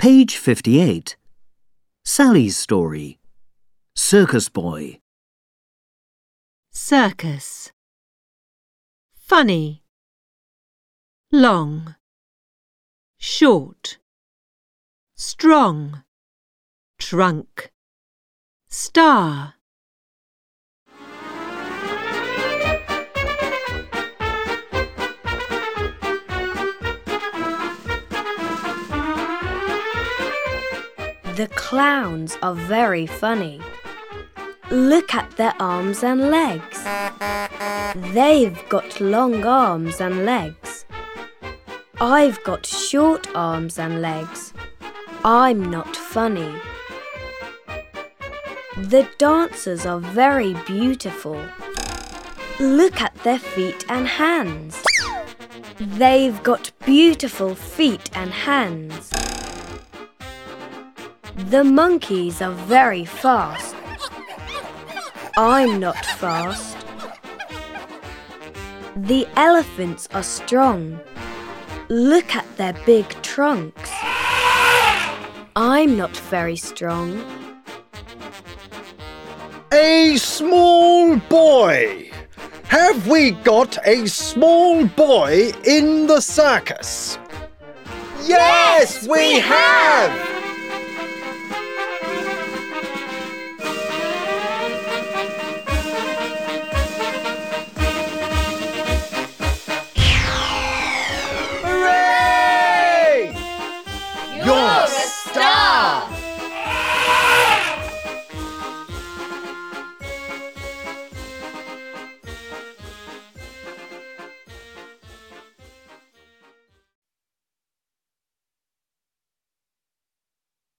Page 58. Sally's story. Circus boy. Circus. Funny. Long. Short. Strong. Trunk. Star. The clowns are very funny. Look at their arms and legs. They've got long arms and legs. I've got short arms and legs. I'm not funny. The dancers are very beautiful. Look at their feet and hands. They've got beautiful feet and hands. The monkeys are very fast. I'm not fast. The elephants are strong. Look at their big trunks. I'm not very strong. A small boy. Have we got a small boy in the circus? Yes, we have! Hooray! You're a star!